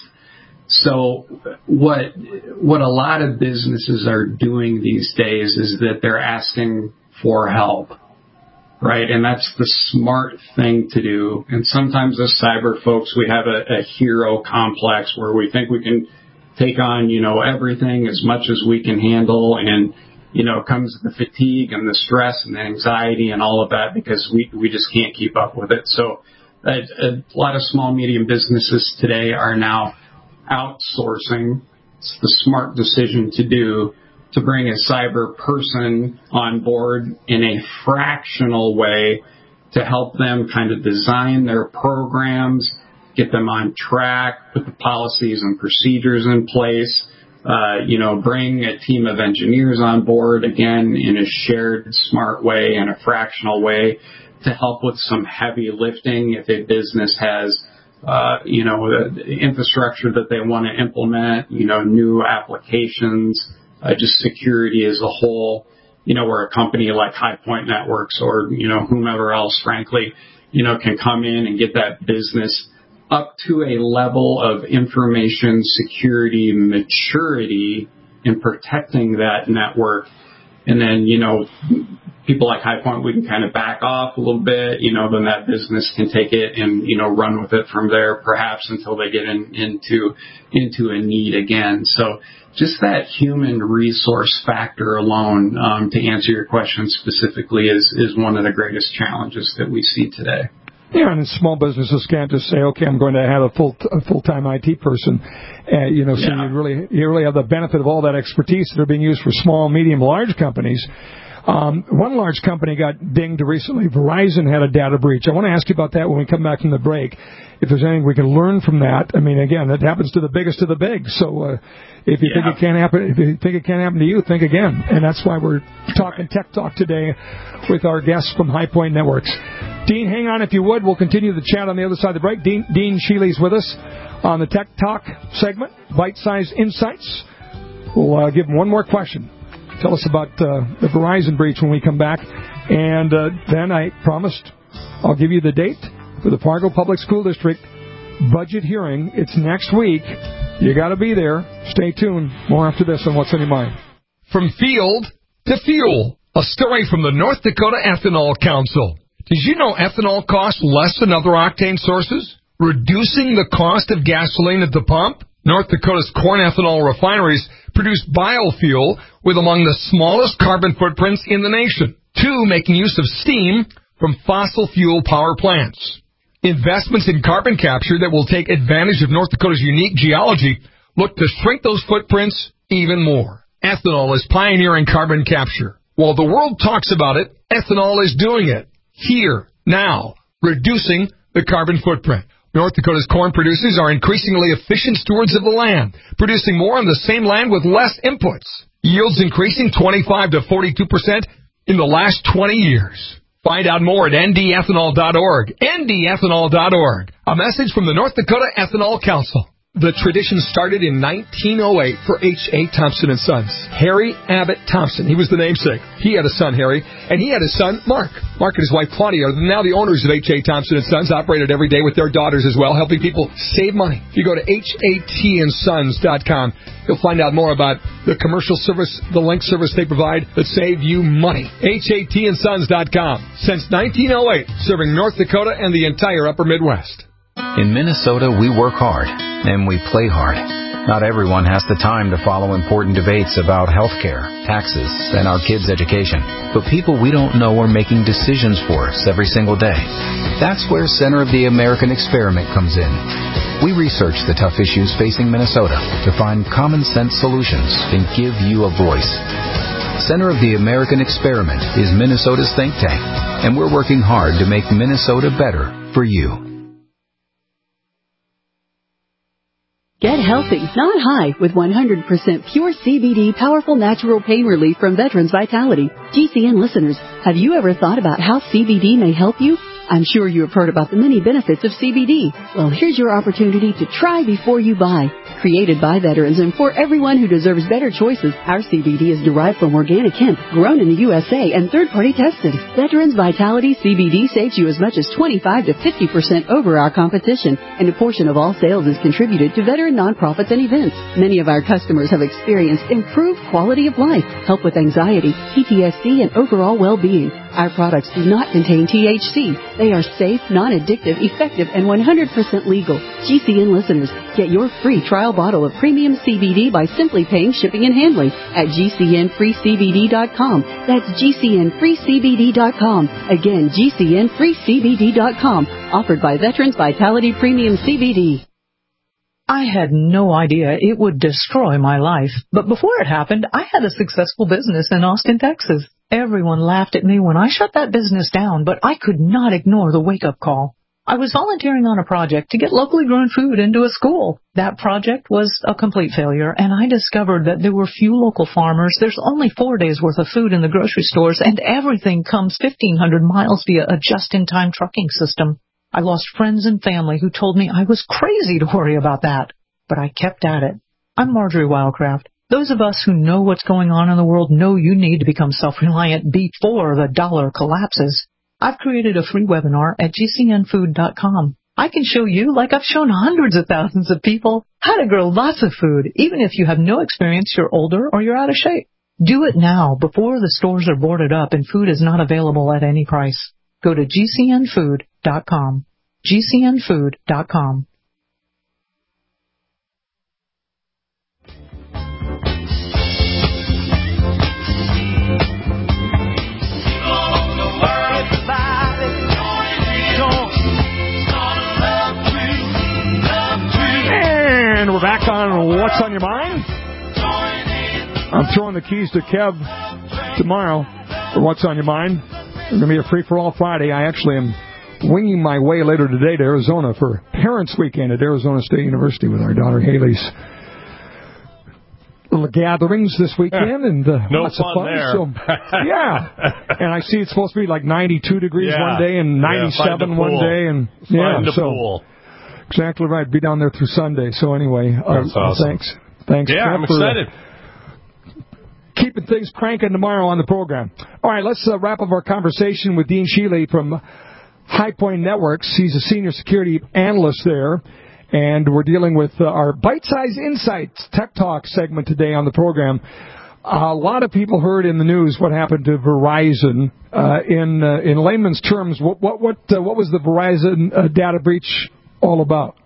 So what what a lot of businesses are doing these days is that they're asking for help, right? And that's the smart thing to do. And sometimes as cyber folks, we have a, a hero complex where we think we can take on, you know, everything as much as we can handle, and, you know, comes the fatigue and the stress and the anxiety and all of that because we, we just can't keep up with it. So a, a lot of small, medium businesses today are now outsourcing. It's the smart decision to do, to bring a cyber person on board in a fractional way to help them kind of design their programs, get them on track, put the policies and procedures in place, uh, you know, bring a team of engineers on board, again, in a shared, smart way, in a fractional way, to help with some heavy lifting if a business has Uh, you know, the infrastructure that they want to implement, you know, new applications, uh, just security as a whole, you know, where a company like High Point Networks or, you know, whomever else, frankly, you know, can come in and get that business up to a level of information security maturity in protecting that network. And then, you know, people like High Point, we can kind of back off a little bit, you know, then that business can take it and, you know, run with it from there, perhaps until they get in, into, into a need again. So just that human resource factor alone, um, to answer your question specifically, is, is one of the greatest challenges that we see today. Yeah, and small businesses can't just say, okay, I'm going to have a full a full-time I T person. Uh, you know, so yeah. you really you really have the benefit of all that expertise that are being used for small, medium, large companies. Um, one large company got dinged recently. Verizon had a data breach. I want to ask you about that when we come back from the break. If there's anything we can learn from that. I mean, again, that happens to the biggest of the big. So uh, if you yeah. think it can't happen, if you think it can't happen to you, think again. And that's why we're talking Tech Talk today with our guests from High Point Networks. Dean, hang on if you would. We'll continue the chat on the other side of the break. Dean, Dean Shealy's with us on the Tech Talk segment, Bite-Sized Insights. We'll uh, give him one more question. Tell us about uh, the Verizon breach when we come back. And uh, then I promised I'll give you the date for the Fargo Public School District budget hearing. It's next week. You got to be there. Stay tuned. More after this on What's on Your Mind. From field to fuel, a story from the North Dakota Ethanol Council. Did you know ethanol costs less than other octane sources? Reducing the cost of gasoline at the pump? North Dakota's corn ethanol refineries produce biofuel with among the smallest carbon footprints in the nation. Two, making use of steam from fossil fuel power plants. Investments in carbon capture that will take advantage of North Dakota's unique geology look to shrink those footprints even more. Ethanol is pioneering carbon capture. While the world talks about it, ethanol is doing it. Here, now, reducing the carbon footprint. North Dakota's corn producers are increasingly efficient stewards of the land, producing more on the same land with less inputs. Yields increasing twenty-five to forty-two percent in the last twenty years. Find out more at N D ethanol dot org. N D ethanol dot org. A message from the North Dakota Ethanol Council. The tradition started in nineteen oh eight for H A. Thompson and Sons. Harry Abbott Thompson, he was the namesake. He had a son, Harry, and he had a son, Mark. Mark and his wife, Claudia, are now the owners of H A. Thompson and Sons, operated every day with their daughters as well, helping people save money. If you go to H A T and sons dot com, you'll find out more about the commercial service, the link service they provide that save you money. H A T and sons dot com. Since nineteen oh eight, serving North Dakota and the entire upper Midwest. In Minnesota, we work hard, and we play hard. Not everyone has the time to follow important debates about health care, taxes, and our kids' education. But people we don't know are making decisions for us every single day. That's where Center of the American Experiment comes in. We research the tough issues facing Minnesota to find common-sense solutions and give you a voice. Center of the American Experiment is Minnesota's think tank, and we're working hard to make Minnesota better for you. Get healthy, not high, with one hundred percent pure C B D powerful natural pain relief from Veterans Vitality. G C N listeners, have you ever thought about how C B D may help you? I'm sure you have heard about the many benefits of C B D. Well, here's your opportunity to try before you buy. Created by veterans and for everyone who deserves better choices, our C B D is derived from organic hemp, grown in the U S A, and third-party tested. Veterans Vitality C B D saves you as much as twenty-five to fifty percent over our competition, and a portion of all sales is contributed to veteran nonprofits and events. Many of our customers have experienced improved quality of life, help with anxiety, P T S D, and overall well-being. Our products do not contain T H C. They are safe, non-addictive, effective, and one hundred percent legal. G C N listeners, get your free trial bottle of premium C B D by simply paying shipping and handling at G C N free C B D dot com. That's G C N free C B D dot com. Again, G C N free C B D dot com. Offered by Veterans Vitality Premium C B D. I had no idea it would destroy my life. But before it happened, I had a successful business in Austin, Texas. Everyone laughed at me when I shut that business down, but I could not ignore the wake-up call. I was volunteering on a project to get locally grown food into a school. That project was a complete failure, and I discovered that there were few local farmers. There's only four days' worth of food in the grocery stores, and everything comes fifteen hundred miles via a just-in-time trucking system. I lost friends and family who told me I was crazy to worry about that, but I kept at it. I'm Marjorie Wildcraft. Those of us who know what's going on in the world know you need to become self-reliant before the dollar collapses. I've created a free webinar at G C N food dot com. I can show you, like I've shown hundreds of thousands of people, how to grow lots of food, even if you have no experience, you're older, or you're out of shape. Do it now, before the stores are boarded up and food is not available at any price. Go to G C N food dot com. G C N food dot com. And we're back on What's on Your Mind. I'm throwing the keys to Kev tomorrow for What's on Your Mind. It's going to be a free-for-all Friday. I actually am winging my way later today to Arizona for Parents Weekend at Arizona State University with our daughter Haley's little gatherings this weekend, and uh, no lots fun of fun. There. So, yeah, and I see it's supposed to be like ninety-two degrees yeah. one day and ninety-seven yeah, one day, and yeah, find the so pool. Exactly right. Be down there through Sunday. So anyway, uh, That's awesome. thanks, thanks. Yeah, Kev, I'm for, excited. Uh, keeping things cranking tomorrow on the program. All right, let's uh, wrap up our conversation with Dean Shealy from High Point Networks. He's a senior security analyst there. and we're dealing with uh, our Bite-Size Insights Tech Talk segment today on the program. A lot of people heard in the news what happened to Verizon. Uh, in uh, in layman's terms, what what what, uh, what was the Verizon uh, data breach all about?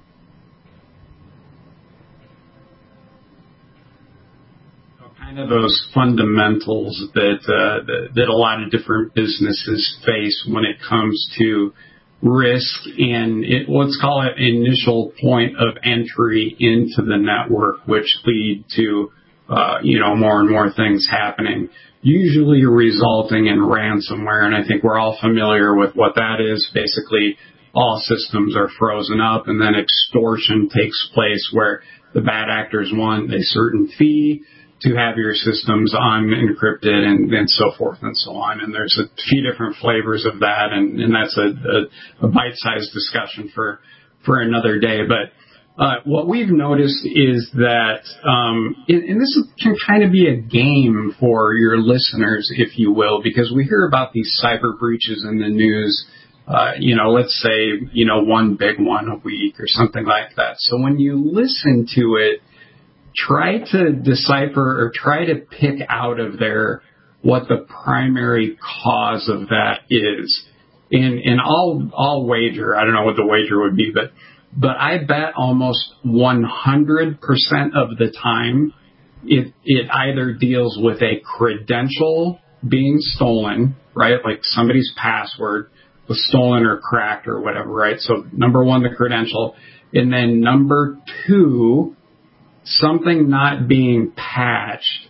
Kind of those fundamentals that, uh, that that a lot of different businesses face when it comes to risk and it, let's call it initial point of entry into the network, which lead to uh, you know more and more things happening, usually resulting in ransomware. And I think we're all familiar with what that is. Basically, all systems are frozen up, and then extortion takes place where the bad actors want a certain fee to have your systems unencrypted and, and so forth and so on. And there's a few different flavors of that, and, and that's a, a, a bite-sized discussion for, for another day. But uh, what we've noticed is that, um, and, and this can kind of be a game for your listeners, if you will, because we hear about these cyber breaches in the news, uh, you know, let's say, you know, one big one a week or something like that. So when you listen to it, try to decipher or try to pick out of there what the primary cause of that is. And, and I'll, I'll wager, I don't know what the wager would be, but, but I bet almost one hundred percent of the time it, it either deals with a credential being stolen, right? Like somebody's password was stolen or cracked or whatever, right? So number one, the credential. And then number two, something not being patched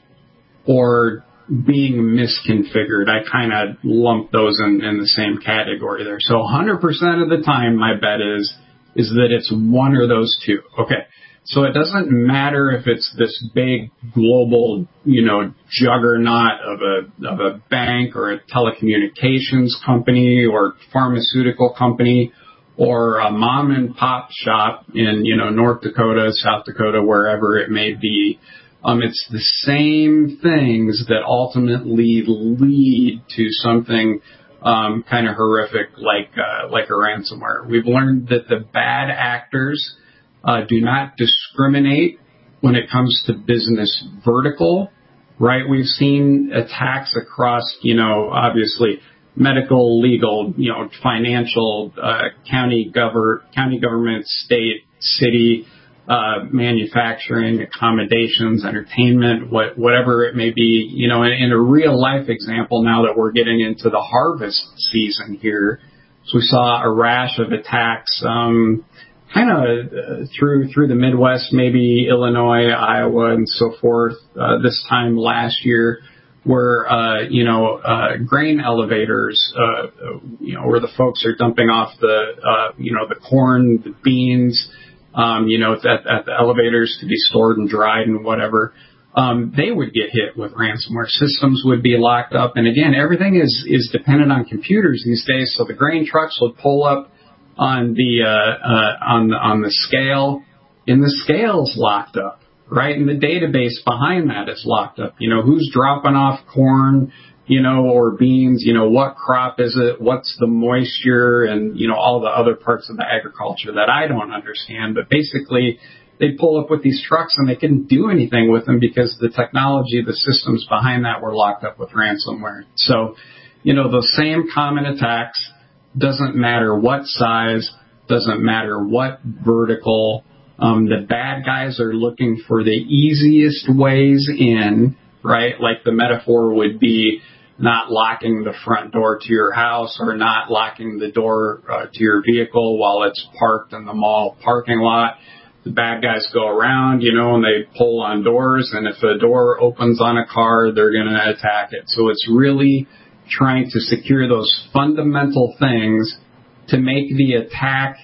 or being misconfigured. I kind of lump those in, in the same category there. So one hundred percent of the time, my bet is is that it's one or those two. Okay, so it doesn't matter if it's this big global, you know, juggernaut of a of a bank or a telecommunications company or pharmaceutical company, or a mom and pop shop in, you know, North Dakota, South Dakota, wherever it may be. Um, it's the same things that ultimately lead to something um, kind of horrific like uh, like a ransomware. We've learned that the bad actors uh, do not discriminate when it comes to business vertical, right? We've seen attacks across, you know, obviously medical, legal, you know, financial, uh, county govern, county government, state, city, uh, manufacturing, accommodations, entertainment, what, whatever it may be. You know, in, in a real life example, now that we're getting into the harvest season here, so we saw a rash of attacks, um, kind of uh, through through the Midwest, maybe Illinois, Iowa, and so forth. Uh, this time last year, where, uh, you know, uh, grain elevators, uh, you know, where the folks are dumping off the, uh, you know, the corn, the beans, um, you know, at, at the elevators to be stored and dried and whatever, um, they would get hit with ransomware. Systems would be locked up. And again, everything is, is dependent on computers these days. So the grain trucks would pull up on the, uh, uh, on the, on the scale, and the scale's locked up. Right, and the database behind that is locked up. You know, who's dropping off corn, you know, or beans, you know, what crop is it, what's the moisture, and, you know, all the other parts of the agriculture that I don't understand. But basically, they pull up with these trucks and they couldn't do anything with them because the technology, the systems behind that were locked up with ransomware. So, you know, those same common attacks, doesn't matter what size, doesn't matter what vertical. Um, the bad guys are looking for the easiest ways in, right? Like the metaphor would be not locking the front door to your house or not locking the door uh, to your vehicle while it's parked in the mall parking lot. The bad guys go around, you know, and they pull on doors, and if a door opens on a car, they're going to attack it. So it's really trying to secure those fundamental things to make the attack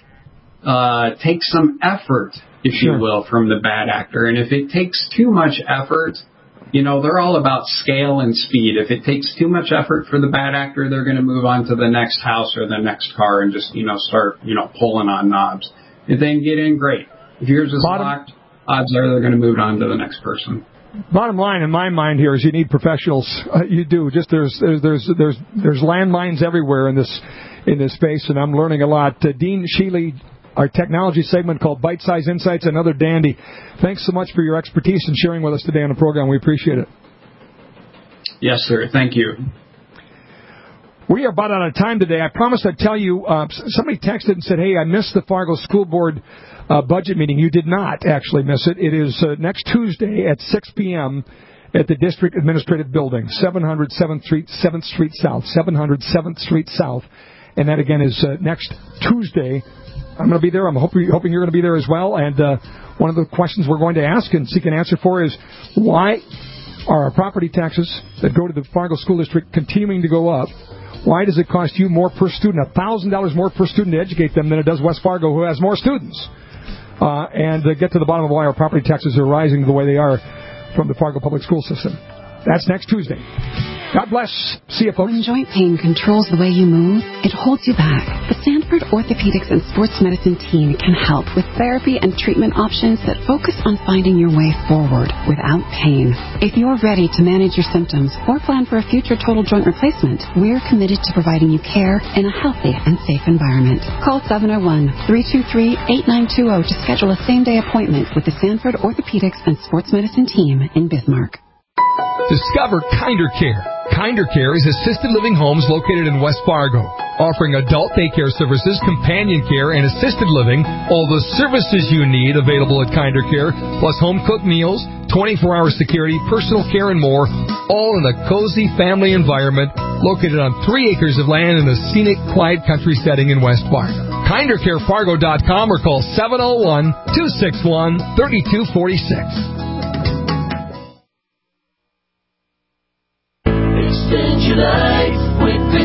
Uh, take some effort, if sure. you will, from the bad actor. And if it takes too much effort, you know, they're all about scale and speed. If it takes too much effort for the bad actor, they're going to move on to the next house or the next car and just, you know, start, you know, pulling on knobs. If they can get in, great. If yours is Bottom. locked, odds are they're going to move on to the next person. Bottom line in my mind here is you need professionals. Uh, you do. Just there's there's there's there's there's landmines everywhere in this in this space, and I'm learning a lot. Uh, Dean Shealy, our technology segment called Bite Size Insights, another dandy. Thanks so much for your expertise and sharing with us today on the program. We appreciate it. Yes, sir. Thank you. We are about out of time today. I promised I'd tell you, uh, somebody texted and said, hey, I missed the Fargo School Board uh, budget meeting. You did not actually miss it. It is uh, next Tuesday at six p.m. at the District Administrative Building, seven hundred seventh Street, seventh Street South, seven hundred seventh Street South. And that, again, is uh, next Tuesday. I'm going to be there. I'm hoping, hoping you're going to be there as well. And uh, one of the questions we're going to ask and seek an answer for is, why are our property taxes that go to the Fargo School District continuing to go up? Why does it cost you more per student, one thousand dollars more per student to educate them than it does West Fargo, who has more students? Uh, and uh, get to the bottom of why our property taxes are rising the way they are from the Fargo Public School System. That's next Tuesday. God bless. See you, folks. When joint pain controls the way you move, it holds you back. The Sanford Orthopedics and Sports Medicine team can help with therapy and treatment options that focus on finding your way forward without pain. If you're ready to manage your symptoms or plan for a future total joint replacement, we're committed to providing you care in a healthy and safe environment. Call seven oh one, three two three, eight nine two zero to schedule a same-day appointment with the Sanford Orthopedics and Sports Medicine team in Bismarck. Discover Kinder Care. Kinder Care is assisted living homes located in West Fargo, offering adult daycare services, companion care, and assisted living. All the services you need available at Kinder Care, plus home-cooked meals, twenty-four hour security, personal care, and more, all in a cozy family environment located on three acres of land in a scenic, quiet country setting in West Fargo. kinder care fargo dot com or call seven oh one, two six one, three two four six. Extend your life with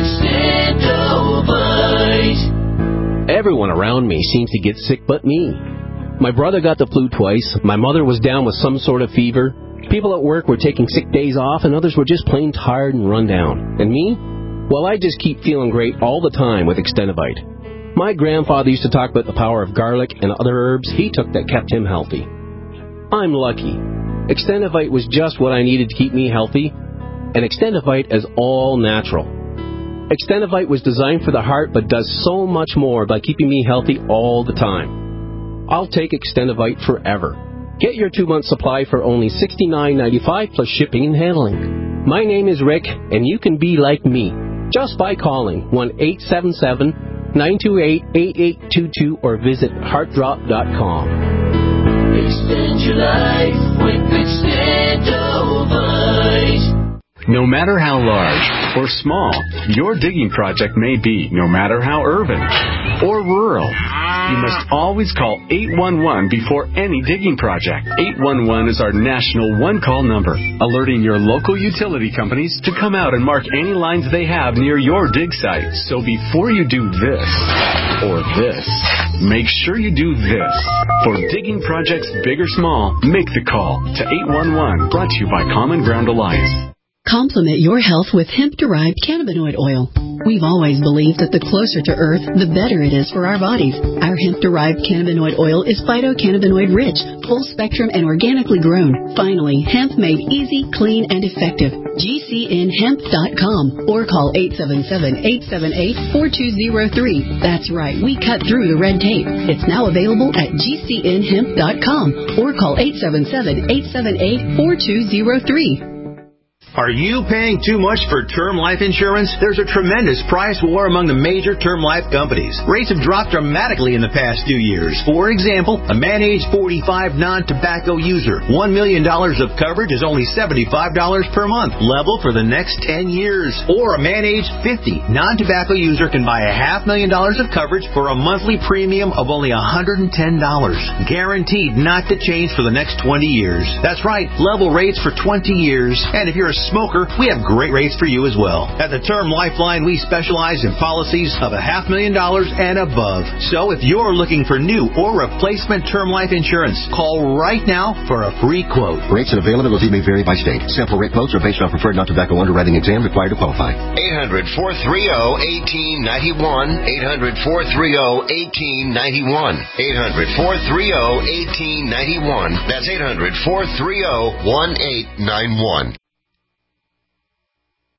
Extendovite. Everyone around me seems to get sick but me. My brother got the flu twice. My mother was down with some sort of fever. People at work were taking sick days off, and others were just plain tired and run down. And me? Well, I just keep feeling great all the time with Extendovite. My grandfather used to talk about the power of garlic and other herbs he took that kept him healthy. I'm lucky. Extendovite was just what I needed to keep me healthy. And Extendovite is all natural. Extendovite was designed for the heart but does so much more by keeping me healthy all the time. I'll take Extendovite forever. Get your two-month supply for only sixty-nine ninety-five plus shipping and handling. My name is Rick, and you can be like me just by calling one eight seven seven, nine two eight, eight eight two two or visit heart drop dot com. Extend your life with Extendovite. No matter how large or small your digging project may be, no matter how urban or rural, you must always call eight one one before any digging project. eight one one is our national one-call number, alerting your local utility companies to come out and mark any lines they have near your dig site. So before you do this or this, make sure you do this. For digging projects big or small, make the call to eight one one, brought to you by Common Ground Alliance. Complement your health with hemp-derived cannabinoid oil. We've always believed that the closer to Earth, the better it is for our bodies. Our hemp-derived cannabinoid oil is phytocannabinoid-rich, full-spectrum, and organically grown. Finally, hemp made easy, clean, and effective. G C N hemp dot com or call eight seven seven, eight seven eight, four two zero three. That's right, we cut through the red tape. It's now available at G C N hemp dot com or call eight seven seven, eight seven eight, four two zero three. Are you paying too much for term life insurance? There's a tremendous price war among the major term life companies. Rates have dropped dramatically in the past few years. For example, a man age forty-five non-tobacco user, one million dollars of coverage is only seventy-five dollars per month, level for the next ten years. Or a man age fifty non-tobacco user can buy a half million dollars of coverage for a monthly premium of only one hundred ten dollars. Guaranteed not to change for the next twenty years. That's right, level rates for twenty years. And if you're a smoker, we have great rates for you as well. At the Term Lifeline, we specialize in policies of a half million dollars and above. So if you're looking for new or replacement term life insurance, call right now for a free quote. Rates and availability may vary by state. Sample rate quotes are based on preferred non-tobacco underwriting exam required to qualify. eight hundred, four three zero, one eight nine one. eight hundred, four three zero, one eight nine one. eight hundred, four three zero, one eight nine one. That's eight hundred, four three zero, one eight nine one.